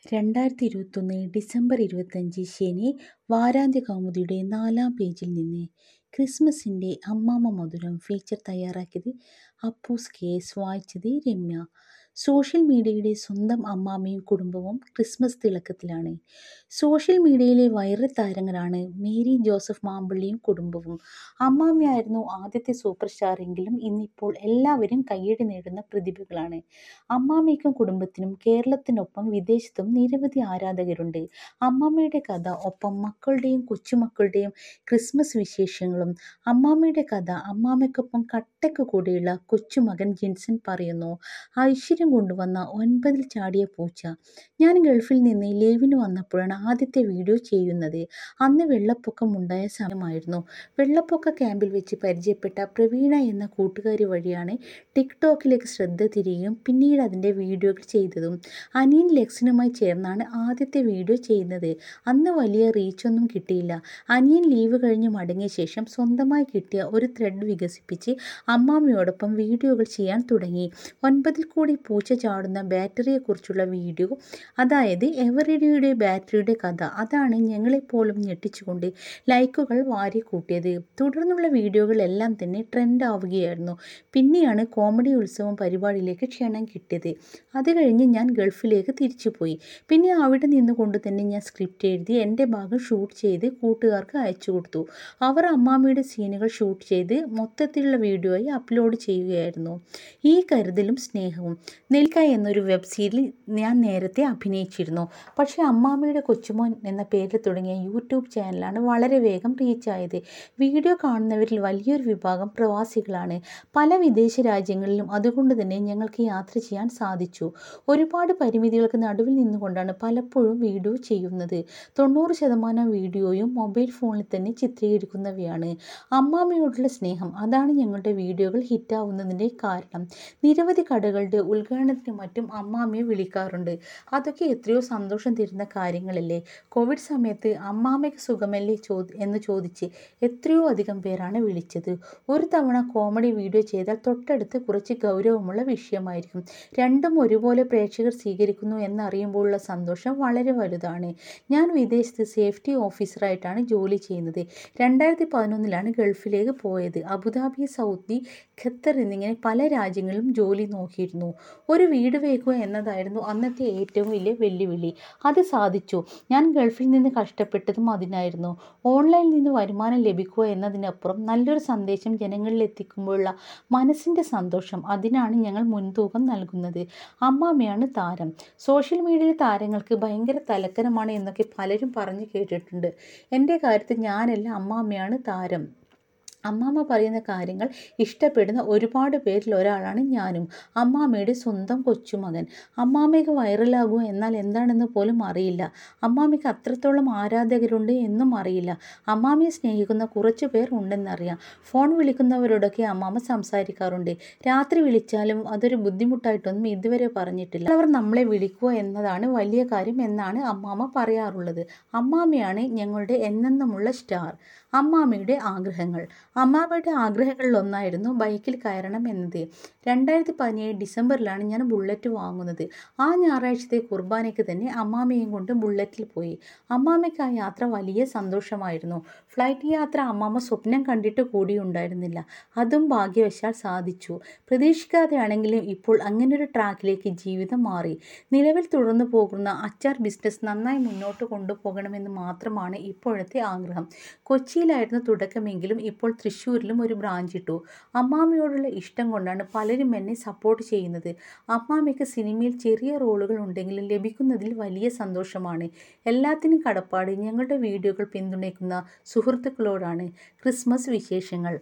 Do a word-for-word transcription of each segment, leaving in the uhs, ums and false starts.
രണ്ടായിരത്തി ഇരുപത്തൊന്ന് ഡിസംബർ ഇരുപത്തഞ്ച് ശനി വാരാന്ത്യ കൗമുദിയുടെ നാലാം പേജിൽ നിന്ന് ക്രിസ്മസിൻ്റെ അമ്മാമ്മ മധുരം ഫീച്ചർ തയ്യാറാക്കിയത് അപ്പൂസ് കേസ്, വായിച്ചത് രമ്യ. സോഷ്യൽ മീഡിയയുടെ സ്വന്തം അമ്മാമ്മയും കുടുംബവും ക്രിസ്മസ് തിളക്കത്തിലാണ്. സോഷ്യൽ മീഡിയയിലെ വൈറൽ താരങ്ങളാണ് മേരി ജോസഫ് മാമ്പള്ളിയും കുടുംബവും. അമ്മാമ്മയായിരുന്നു ആദ്യത്തെ സൂപ്പർ സ്റ്റാർ എങ്കിലും ഇന്നിപ്പോൾ എല്ലാവരും കയ്യടി നേടുന്ന പ്രതിഭകളാണ്. അമ്മാമ്മയ്ക്കും കുടുംബത്തിനും കേരളത്തിനൊപ്പം വിദേശത്തും നിരവധി ആരാധകരുണ്ട്. അമ്മാമ്മയുടെ കഥ, ഒപ്പം മക്കളുടെയും കൊച്ചുമക്കളുടെയും ക്രിസ്മസ് വിശേഷങ്ങളും. അമ്മാമ്മയുടെ കഥ അമ്മാമ്മയ്ക്കൊപ്പം കട്ടയ്ക്ക് കൂടെയുള്ള കൊച്ചുമകൻ ജിൻസൺ പറയുന്നു. ഐശ്വര്യം കൊണ്ടുവന്ന ഒൻപതിൽ ചാടിയ പൂച്ച. ഞാൻ ഗൾഫിൽ നിന്ന് ലീവിന് വന്നപ്പോഴാണ് ആദ്യത്തെ വീഡിയോ ചെയ്യുന്നത്. അന്ന് വെള്ളപ്പൊക്കം ഉണ്ടായ സമയമായിരുന്നു. വെള്ളപ്പൊക്ക ക്യാമ്പിൽ വെച്ച് പരിചയപ്പെട്ട പ്രവീണ എന്ന കൂട്ടുകാരി വഴിയാണ് ടിക്ടോക്കിലേക്ക് ശ്രദ്ധ തിരിയുകയും പിന്നീട് അതിൻ്റെ വീഡിയോകൾ ചെയ്തതും. അനിയൻ ലെക്സിനുമായി ചേർന്നാണ് ആദ്യത്തെ വീഡിയോ ചെയ്യുന്നത്. അന്ന് വലിയ റീച്ചൊന്നും കിട്ടിയില്ല. അനിയൻ ലീവ് കഴിഞ്ഞ് മടങ്ങിയ ശേഷം സ്വന്തമായി കിട്ടിയ ഒരു ത്രെഡ് വികസിപ്പിച്ച് അമ്മാമ്മയോടൊപ്പം വീഡിയോകൾ ചെയ്യാൻ തുടങ്ങി. ഒൻപതിൽ കൂടി പൂച്ച ചാടുന്ന ബാറ്ററിയെക്കുറിച്ചുള്ള വീഡിയോ, അതായത് എവറിഡിയുടെ ബാറ്ററിയുടെ കഥ, അതാണ് ഞങ്ങളെപ്പോലും ഞെട്ടിച്ചുകൊണ്ട് ലൈക്കുകൾ വാരിക്കൂട്ടിയത്. തുടർന്നുള്ള വീഡിയോകളെല്ലാം തന്നെ ട്രെൻഡ് ആവുകയായിരുന്നു. പിന്നെയാണ് കോമഡി ഉത്സവം പരിപാടിയിലേക്ക് ക്ഷണം കിട്ടിയത്. അത് കഴിഞ്ഞ് ഞാൻ ഗൾഫിലേക്ക് തിരിച്ചുപോയി. പിന്നെ അവിടെ നിന്നുകൊണ്ട് തന്നെ ഞാൻ സ്ക്രിപ്റ്റ് എഴുതി എൻ്റെ ഭാഗം ഷൂട്ട് ചെയ്ത് കൂട്ടുകാർക്ക് അയച്ചു കൊടുത്തു. അവർ അമ്മാമ്മയുടെ സീനുകൾ ഷൂട്ട് ചെയ്ത് മൊത്തത്തിലുള്ള വീഡിയോ ആയി അപ്ലോഡ് ചെയ്യുകയായിരുന്നു. ഈ കരുതലും സ്നേഹവും. നെൽക്ക എന്നൊരു വെബ് സീരിയലിൽ ഞാൻ നേരത്തെ അഭിനയിച്ചിരുന്നു. പക്ഷേ അമ്മാമ്മയുടെ കൊച്ചുമോൻ എന്ന പേരിൽ തുടങ്ങിയ യൂട്യൂബ് ചാനലാണ് വളരെ വേഗം റീച്ചായത്. വീഡിയോ കാണുന്നവരിൽ വലിയൊരു വിഭാഗം പ്രവാസികളാണ്, പല വിദേശ രാജ്യങ്ങളിലും. അതുകൊണ്ട് തന്നെ ഞങ്ങൾക്ക് യാത്ര ചെയ്യാൻ സാധിച്ചു. ഒരുപാട് പരിമിതികൾക്ക് നടുവിൽ നിന്നുകൊണ്ടാണ് പലപ്പോഴും വീഡിയോ ചെയ്യുന്നത്. തൊണ്ണൂറ് ശതമാനം വീഡിയോയും മൊബൈൽ ഫോണിൽ തന്നെ ചിത്രീകരിക്കുന്നവയാണ്. അമ്മാമ്മയോടുള്ള സ്നേഹം, അതാണ് ഞങ്ങളുടെ വീഡിയോകൾ ഹിറ്റാവുന്നതിൻ്റെ കാരണം. നിരവധി കടകളുടെ ഉദ്ഘാടനത്തിനും മറ്റും അമ്മാമ്മയെ വിളിക്കാറുണ്ട്. അതൊക്കെ എത്രയോ സന്തോഷം തരുന്ന കാര്യങ്ങളല്ലേ. കോവിഡ് സമയത്ത് അമ്മാമ്മയ്ക്ക് സുഖമല്ലേ ചോദി എന്ന് ചോദിച്ച് എത്രയോ അധികം പേരാണ് വിളിച്ചത്. ഒരു തവണ കോമഡി വീഡിയോ ചെയ്താൽ തൊട്ടടുത്ത് കുറച്ച് ഗൗരവമുള്ള വിഷയമായിരിക്കും. രണ്ടും ഒരുപോലെ പ്രേക്ഷകർ സ്വീകരിക്കുന്നു എന്നറിയുമ്പോഴുള്ള സന്തോഷം വളരെ വലുതാണ്. ഞാൻ വിദേശത്ത് സേഫ്റ്റി ഓഫീസറായിട്ടാണ് ജോലി ചെയ്യുന്നത്. രണ്ടായിരത്തി പതിനൊന്നിലാണ് ഗൾഫിലേക്ക് പോയത്. അബുദാബി, സൗദി, ഖത്തർ എന്നിങ്ങനെ പല രാജ്യങ്ങളിലും ജോലി നോക്കിയിരുന്നു. ഒരു വീട് വയ്ക്കുക എന്നതായിരുന്നു അന്നത്തെ ഏറ്റവും വലിയ വെല്ലുവിളി. അത് സാധിച്ചു. ഞാൻ ഗൾഫിൽ നിന്ന് കഷ്ടപ്പെട്ടതും അതിനായിരുന്നു. ഓൺലൈനിൽ നിന്ന് വരുമാനം ലഭിക്കുക എന്നതിനപ്പുറം നല്ലൊരു സന്ദേശം ജനങ്ങളിൽ എത്തിക്കുമ്പോഴുള്ള മനസ്സിൻ്റെ സന്തോഷം, അതിനാണ് ഞങ്ങൾ മുൻതൂക്കം നൽകുന്നത്. അമ്മാമ്മയാണ് താരം. സോഷ്യൽ മീഡിയയിലെ താരങ്ങൾക്ക് ഭയങ്കര തലക്കനമാണ് എന്നൊക്കെ പലരും പറഞ്ഞു കേട്ടിട്ടുണ്ട്. എൻ്റെ കാര്യത്തിൽ ഞാനല്ല, അമ്മാമ്മയാണ് താരം. അമ്മാമ്മ പറയുന്ന കാര്യങ്ങൾ ഇഷ്ടപ്പെടുന്ന ഒരുപാട് പേരിൽ ഒരാളാണ് ഞാനും. അമ്മാമ്മയുടെ സ്വന്തം കൊച്ചുമകൻ. അമ്മാമ്മയ്ക്ക് വൈറലാകുക എന്നാൽ എന്താണെന്ന് പോലും അറിയില്ല. അമ്മാമ്മയ്ക്ക് അത്രത്തോളം ആരാധകരുണ്ട് എന്നും അറിയില്ല. അമ്മാമ്മയെ സ്നേഹിക്കുന്ന കുറച്ചു പേർ ഉണ്ടെന്നറിയാം. ഫോൺ വിളിക്കുന്നവരോടൊക്കെ അമ്മാമ്മ സംസാരിക്കാറുണ്ട്. രാത്രി വിളിച്ചാലും അതൊരു ബുദ്ധിമുട്ടായിട്ടൊന്നും ഇതുവരെ പറഞ്ഞിട്ടില്ല. അവർ നമ്മളെ വിളിക്കുക എന്നതാണ് വലിയ കാര്യം എന്നാണ് അമ്മാമ്മ പറയാറുള്ളത്. അമ്മാമ്മയാണ് ഞങ്ങളുടെ എന്നെന്നുമുള്ള സ്റ്റാർ. അമ്മാമ്മയുടെ ആഗ്രഹങ്ങൾ. അമ്മാമ്മയുടെ ആഗ്രഹങ്ങളിലൊന്നായിരുന്നു ബൈക്കിൽ കയറണം എന്നത്. രണ്ടായിരത്തി പതിനേഴ് ഡിസംബറിലാണ് ഞാൻ ബുള്ളറ്റ് വാങ്ങുന്നത്. ആ ഞായറാഴ്ചത്തെ കുർബാനയ്ക്ക് തന്നെ അമ്മാമ്മയും കൊണ്ട് ബുള്ളറ്റിൽ പോയി. അമ്മാമ്മയ്ക്ക് ആ യാത്ര വലിയ സന്തോഷമായിരുന്നു. ഫ്ലൈറ്റ് യാത്ര അമ്മാമ്മ സ്വപ്നം കണ്ടിട്ട് കൂടിയുണ്ടായിരുന്നില്ല. അതും ഭാഗ്യവശാൽ സാധിച്ചു. പ്രതീക്ഷിക്കാതെയാണെങ്കിലും ഇപ്പോൾ അങ്ങനൊരു ട്രാക്കിലേക്ക് ജീവിതം മാറി. നിലവിൽ തുടർന്നു പോകുന്ന അച്ചാർ ബിസിനസ് നന്നായി മുന്നോട്ട് കൊണ്ടുപോകണമെന്ന് മാത്രമാണ് ഇപ്പോഴത്തെ ആഗ്രഹം. കൊച്ചിയിലായിരുന്നു തുടക്കമെങ്കിലും ഇപ്പോൾ തൃശ്ശൂരിലും ഒരു ബ്രാഞ്ച് ഇട്ടു. അമ്മാമ്മയോടുള്ള ഇഷ്ടം കൊണ്ടാണ് പലരും എന്നെ സപ്പോർട്ട് ചെയ്യുന്നത്. അമ്മാമ്മയ്ക്ക് സിനിമയിൽ ചെറിയ റോളുകൾ ഉണ്ടെങ്കിലും ലഭിക്കുന്നതിൽ വലിയ സന്തോഷമാണ്. എല്ലാത്തിനും കടപ്പാട് ഞങ്ങളുടെ വീഡിയോകൾ പിന്തുണയ്ക്കുന്ന സുഹൃത്തുക്കളോടാണ്. ക്രിസ്മസ് വിശേഷങ്ങൾ.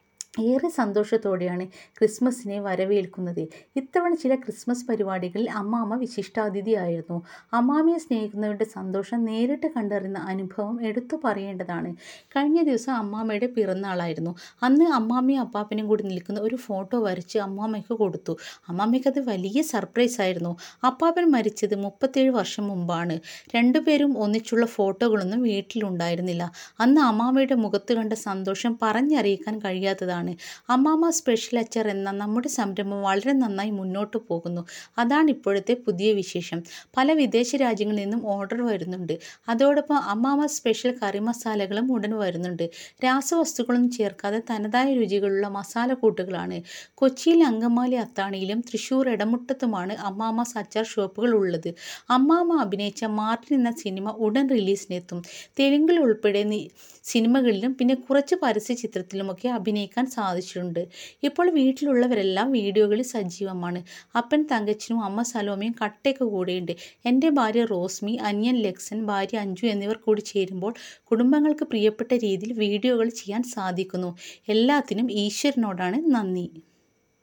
ഏറെ സന്തോഷത്തോടെയാണ് ക്രിസ്മസിനെ വരവേൽക്കുന്നത്. ഇത്തവണ ചില ക്രിസ്മസ് പരിപാടികളിൽ അമ്മാമ്മ വിശിഷ്ടാതിഥിയായിരുന്നു. അമ്മാമ്മയെ സ്നേഹിക്കുന്നവരുടെ സന്തോഷം നേരിട്ട് കണ്ടറിയുന്ന അനുഭവം എടുത്തു പറയേണ്ടതാണ്. കഴിഞ്ഞ ദിവസം അമ്മാമ്മയുടെ പിറന്നാളായിരുന്നു. അന്ന് അമ്മാമ്മയും അപ്പാപ്പനും കൂടി നിൽക്കുന്ന ഒരു ഫോട്ടോ വരച്ച് അമ്മാമ്മയ്ക്ക് കൊടുത്തു. അമ്മാമ്മയ്ക്ക് അത് വലിയ സർപ്രൈസ് ആയിരുന്നു. അപ്പാപ്പൻ മരിച്ചത് മുപ്പത്തേഴ് വർഷം മുമ്പാണ്. രണ്ടുപേരും ഒന്നിച്ചുള്ള ഫോട്ടോകളൊന്നും വീട്ടിലുണ്ടായിരുന്നില്ല. അന്ന് അമ്മാമ്മയുടെ മുഖത്ത് കണ്ട സന്തോഷം പറഞ്ഞറിയിക്കാൻ കഴിയാത്തതാണ്. എന്നാണ്. അമ്മാമ സ്പെഷ്യൽ അച്ചാർ എന്ന നമ്മുടെ സംരംഭം വളരെ നന്നായി മുന്നോട്ട് പോകുന്നു. അതാണ് ഇപ്പോഴത്തെ പുതിയ വിശേഷം. പല വിദേശ രാജ്യങ്ങളിൽ നിന്നും ഓർഡർ വരുന്നുണ്ട്. അതോടൊപ്പം അമ്മാമ സ്പെഷ്യൽ കറി മസാലകളും ഉടൻ വരുന്നുണ്ട്. രാസവസ്തുക്കളൊന്നും ചേർക്കാതെ തനതായ രുചികളുള്ള മസാലക്കൂട്ടുകളാണ്. കൊച്ചിയിൽ അങ്കമാലി അത്താണിയിലും തൃശ്ശൂർ എടമുട്ടത്തുമാണ് അമ്മാമാസ് അച്ചാർ ഷോപ്പുകൾ ഉള്ളത്. അമ്മാമ അഭിനയിച്ച മാർട്ടിൻ എന്ന സിനിമ ഉടൻ റിലീസിനെത്തും. തെലുങ്കിൽ ഉൾപ്പെടെ സിനിമകളിലും പിന്നെ കുറച്ച് പരസ്യ ചിത്രത്തിലുമൊക്കെ അഭിനയിക്കാൻ സാധിച്ചിട്ടുണ്ട്. ഇപ്പോൾ വീട്ടിലുള്ളവരെല്ലാം വീഡിയോകളിൽ സജീവമാണ്. അപ്പൻ തങ്കച്ചനും അമ്മ സലോമയും കട്ടയ്ക്ക് കൂടെയുണ്ട്. എൻ്റെ ഭാര്യ റോസ്മി, അനിയൻ ലെക്സൻ, ഭാര്യ അഞ്ജു എന്നിവർ കൂടി ചേരുമ്പോൾ കുടുംബങ്ങൾക്ക് പ്രിയപ്പെട്ട രീതിയിൽ വീഡിയോകൾ ചെയ്യാൻ സാധിക്കുന്നു. എല്ലാത്തിനും ഈശ്വരനോടാണ് നന്ദി.